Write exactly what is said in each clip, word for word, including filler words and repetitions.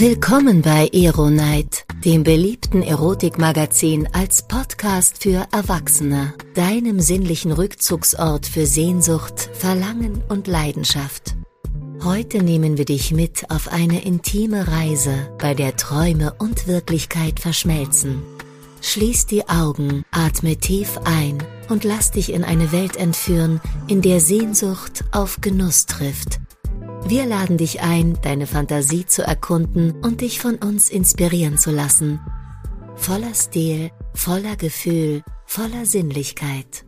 Willkommen bei Ero-Night, dem beliebten Erotikmagazin als Podcast für Erwachsene, deinem sinnlichen Rückzugsort für Sehnsucht, Verlangen und Leidenschaft. Heute nehmen wir dich mit auf eine intime Reise, bei der Träume und Wirklichkeit verschmelzen. Schließ die Augen, atme tief ein und lass dich in eine Welt entführen, in der Sehnsucht auf Genuss trifft. Wir laden dich ein, deine Fantasie zu erkunden und dich von uns inspirieren zu lassen. Voller Stil, voller Gefühl, voller Sinnlichkeit.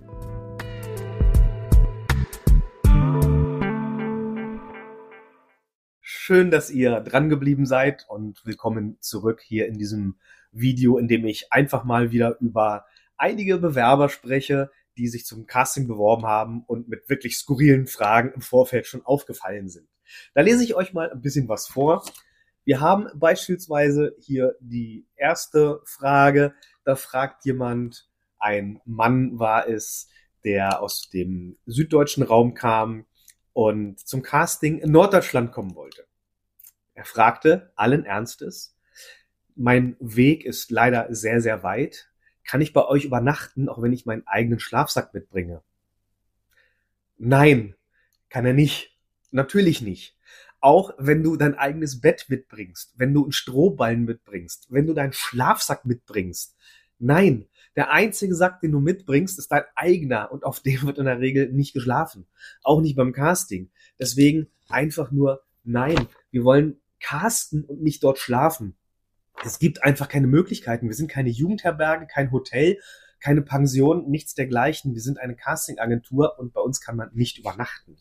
Schön, dass ihr dran geblieben seid und willkommen zurück hier in diesem Video, in dem ich einfach mal wieder über einige Bewerber spreche, die sich zum Casting beworben haben und mit wirklich skurrilen Fragen im Vorfeld schon aufgefallen sind. Da lese ich euch mal ein bisschen was vor. Wir haben beispielsweise hier die erste Frage. Da fragt jemand, ein Mann war es, der aus dem süddeutschen Raum kam und zum Casting in Norddeutschland kommen wollte. Er fragte allen Ernstes: Mein Weg ist leider sehr, sehr weit. Kann ich bei euch übernachten, auch wenn ich meinen eigenen Schlafsack mitbringe? Nein, kann er nicht. Natürlich nicht. Auch wenn du dein eigenes Bett mitbringst, wenn du einen Strohballen mitbringst, wenn du deinen Schlafsack mitbringst. Nein, der einzige Sack, den du mitbringst, ist dein eigener und auf dem wird in der Regel nicht geschlafen. Auch nicht beim Casting. Deswegen einfach nur nein. Wir wollen casten und nicht dort schlafen. Es gibt einfach keine Möglichkeiten. Wir sind keine Jugendherberge, kein Hotel, keine Pension, nichts dergleichen. Wir sind eine Castingagentur und bei uns kann man nicht übernachten.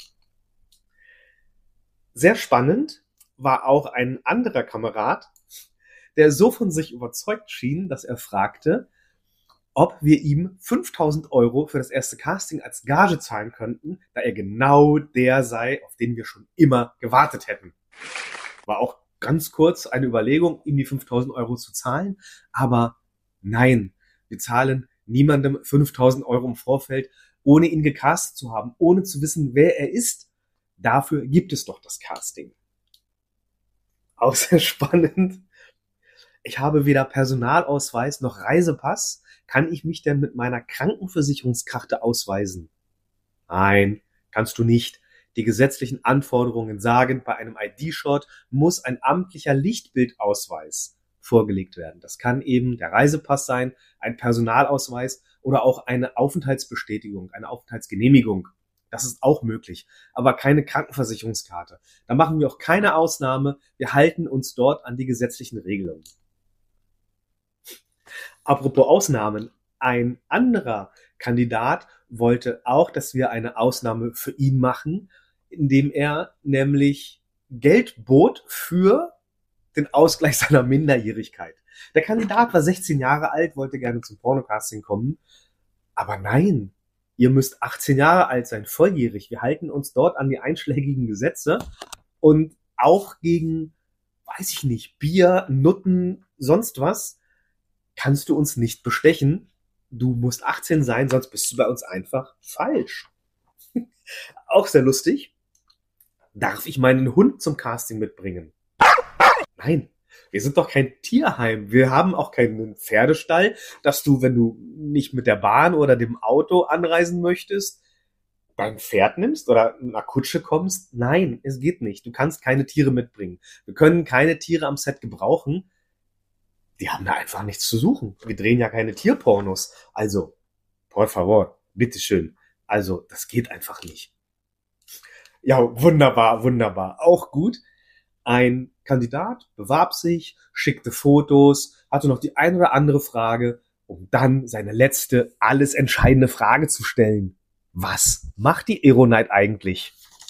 Sehr spannend war auch ein anderer Kamerad, der so von sich überzeugt schien, dass er fragte, ob wir ihm fünftausend Euro für das erste Casting als Gage zahlen könnten, da er genau der sei, auf den wir schon immer gewartet hätten. War auch ganz kurz eine Überlegung, ihm die fünftausend Euro zu zahlen, aber nein, wir zahlen niemandem fünftausend Euro im Vorfeld, ohne ihn gecastet zu haben, ohne zu wissen, wer er ist. Dafür gibt es doch das Casting. Auch sehr spannend. Ich habe weder Personalausweis noch Reisepass. Kann ich mich denn mit meiner Krankenversicherungskarte ausweisen? Nein, kannst du nicht. Die gesetzlichen Anforderungen sagen, bei einem I D-Shot muss ein amtlicher Lichtbildausweis vorgelegt werden. Das kann eben der Reisepass sein, ein Personalausweis oder auch eine Aufenthaltsbestätigung, eine Aufenthaltsgenehmigung. Das ist auch möglich, aber keine Krankenversicherungskarte. Da machen wir auch keine Ausnahme. Wir halten uns dort an die gesetzlichen Regelungen. Apropos Ausnahmen. Ein anderer Kandidat wollte auch, dass wir eine Ausnahme für ihn machen, indem er nämlich Geld bot für den Ausgleich seiner Minderjährigkeit. Der Kandidat war sechzehn Jahre alt, wollte gerne zum Pornocasting kommen, aber nein. Ihr müsst achtzehn Jahre alt sein, volljährig. Wir halten uns dort an die einschlägigen Gesetze und auch gegen, weiß ich nicht, Bier, Nutten, sonst was, kannst du uns nicht bestechen. Du musst achtzehn sein, sonst bist du bei uns einfach falsch. Auch sehr lustig. Darf ich meinen Hund zum Casting mitbringen? Nein. Wir sind doch kein Tierheim. Wir haben auch keinen Pferdestall, dass du, wenn du nicht mit der Bahn oder dem Auto anreisen möchtest, dein Pferd nimmst oder in einer Kutsche kommst. Nein, es geht nicht. Du kannst keine Tiere mitbringen. Wir können keine Tiere am Set gebrauchen. Die haben da einfach nichts zu suchen. Wir drehen ja keine Tierpornos. Also, por favor, bitteschön. Also, das geht einfach nicht. Ja, wunderbar, wunderbar. Auch gut. Ein Kandidat bewarb sich, schickte Fotos, hatte noch die ein oder andere Frage, um dann seine letzte, alles entscheidende Frage zu stellen. Was macht die Ero-Night eigentlich?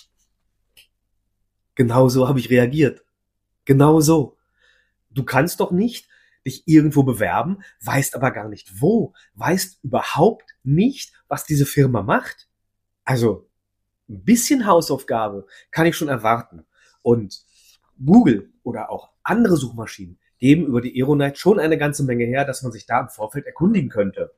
Genau so habe ich reagiert. Genau so. Du kannst doch nicht dich irgendwo bewerben, weißt aber gar nicht wo, weißt überhaupt nicht, was diese Firma macht. Also, ein bisschen Hausaufgabe kann ich schon erwarten. Und Google oder auch andere Suchmaschinen geben über die Ero-Night schon eine ganze Menge her, dass man sich da im Vorfeld erkundigen könnte.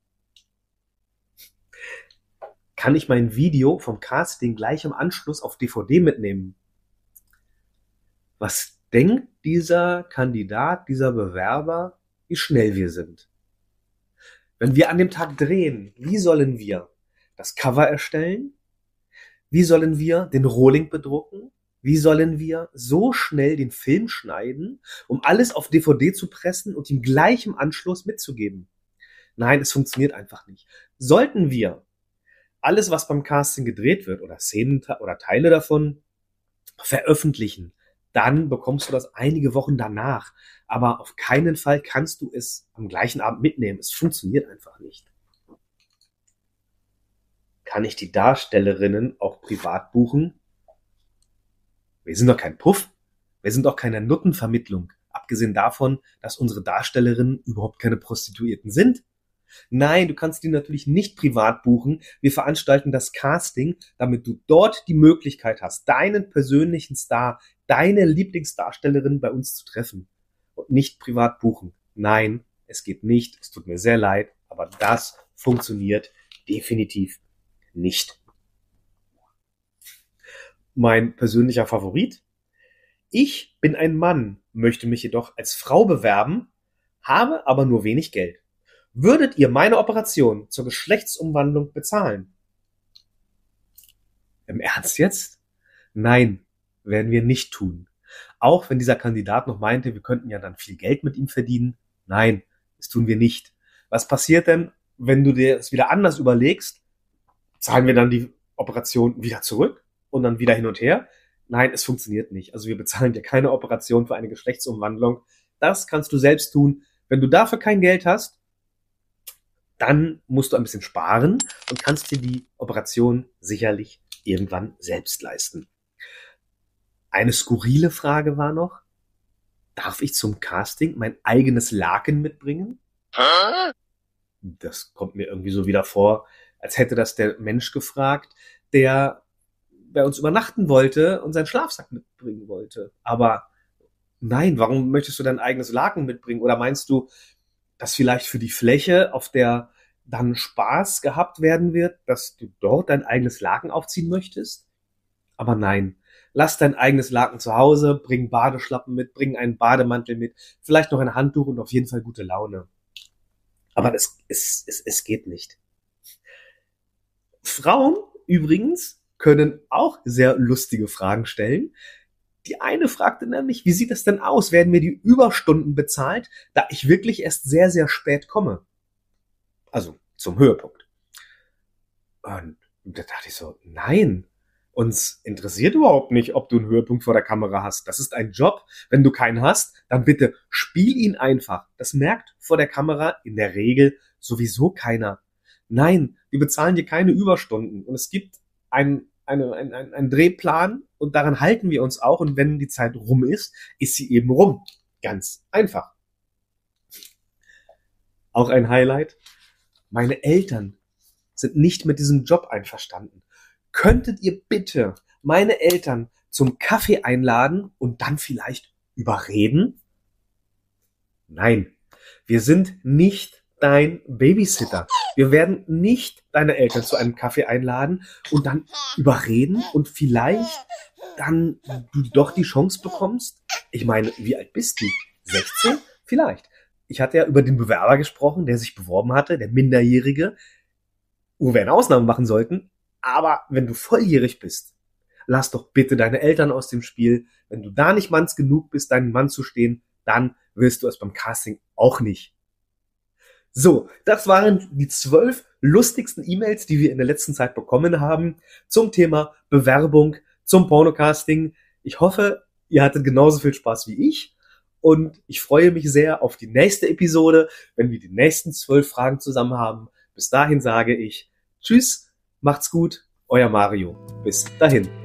Kann ich mein Video vom Casting gleich im Anschluss auf D V D mitnehmen? Was denkt dieser Kandidat, dieser Bewerber, wie schnell wir sind? Wenn wir an dem Tag drehen, wie sollen wir das Cover erstellen? Wie sollen wir den Rohling bedrucken? Wie sollen wir so schnell den Film schneiden, um alles auf D V D zu pressen und ihm gleich im Anschluss mitzugeben? Nein, es funktioniert einfach nicht. Sollten wir alles, was beim Casting gedreht wird, oder Szenen oder Teile davon veröffentlichen, dann bekommst du das einige Wochen danach. Aber auf keinen Fall kannst du es am gleichen Abend mitnehmen. Es funktioniert einfach nicht. Kann ich die Darstellerinnen auch privat buchen? Wir sind doch kein Puff. Wir sind doch keine Nuttenvermittlung. Abgesehen davon, dass unsere Darstellerinnen überhaupt keine Prostituierten sind. Nein, du kannst die natürlich nicht privat buchen. Wir veranstalten das Casting, damit du dort die Möglichkeit hast, deinen persönlichen Star, deine Lieblingsdarstellerin bei uns zu treffen. Und nicht privat buchen. Nein, es geht nicht. Es tut mir sehr leid, aber das funktioniert definitiv nicht. Mein persönlicher Favorit? Ich bin ein Mann, möchte mich jedoch als Frau bewerben, habe aber nur wenig Geld. Würdet ihr meine Operation zur Geschlechtsumwandlung bezahlen? Im Ernst jetzt? Nein, werden wir nicht tun. Auch wenn dieser Kandidat noch meinte, wir könnten ja dann viel Geld mit ihm verdienen. Nein, das tun wir nicht. Was passiert denn, wenn du dir es wieder anders überlegst? Zahlen wir dann die Operation wieder zurück und dann wieder hin und her? Nein, es funktioniert nicht. Also wir bezahlen dir keine Operation für eine Geschlechtsumwandlung. Das kannst du selbst tun. Wenn du dafür kein Geld hast, dann musst du ein bisschen sparen und kannst dir die Operation sicherlich irgendwann selbst leisten. Eine skurrile Frage war noch, darf ich zum Casting mein eigenes Laken mitbringen? Hä? Das kommt mir irgendwie so wieder vor, als hätte das der Mensch gefragt, der bei uns übernachten wollte und seinen Schlafsack mitbringen wollte. Aber nein, warum möchtest du dein eigenes Laken mitbringen? Oder meinst du, dass vielleicht für die Fläche, auf der dann Spaß gehabt werden wird, dass du dort dein eigenes Laken aufziehen möchtest? Aber nein, lass dein eigenes Laken zu Hause, bring Badeschlappen mit, bring einen Bademantel mit, vielleicht noch ein Handtuch und auf jeden Fall gute Laune. Aber es, es, es, es geht nicht. Frauen übrigens können auch sehr lustige Fragen stellen. Die eine fragte nämlich, wie sieht es denn aus? Werden mir die Überstunden bezahlt, da ich wirklich erst sehr, sehr spät komme? Also zum Höhepunkt. Und da dachte ich so, nein, uns interessiert überhaupt nicht, ob du einen Höhepunkt vor der Kamera hast. Das ist ein Job. Wenn du keinen hast, dann bitte spiel ihn einfach. Das merkt vor der Kamera in der Regel sowieso keiner. Nein, wir bezahlen dir keine Überstunden. Und es gibt einen Eine, ein, ein, ein Drehplan und daran halten wir uns auch und wenn die Zeit rum ist, ist sie eben rum. Ganz einfach. Auch ein Highlight. Meine Eltern sind nicht mit diesem Job einverstanden. Könntet ihr bitte meine Eltern zum Kaffee einladen und dann vielleicht überreden? Nein, wir sind nicht dein Babysitter. Wir werden nicht deine Eltern zu einem Kaffee einladen und dann überreden und vielleicht dann du doch die Chance bekommst. Ich meine, wie alt bist du? sechzehn? Vielleicht. Ich hatte ja über den Bewerber gesprochen, der sich beworben hatte, der Minderjährige, wo wir eine Ausnahme machen sollten. Aber wenn du volljährig bist, lass doch bitte deine Eltern aus dem Spiel. Wenn du da nicht manns genug bist, deinen Mann zu stehen, dann willst du es beim Casting auch nicht. So, das waren die zwölf lustigsten E-Mails, die wir in der letzten Zeit bekommen haben zum Thema Bewerbung, zum Pornocasting. Ich hoffe, ihr hattet genauso viel Spaß wie ich und ich freue mich sehr auf die nächste Episode, wenn wir die nächsten zwölf Fragen zusammen haben. Bis dahin sage ich Tschüss, macht's gut, euer Mario. Bis dahin.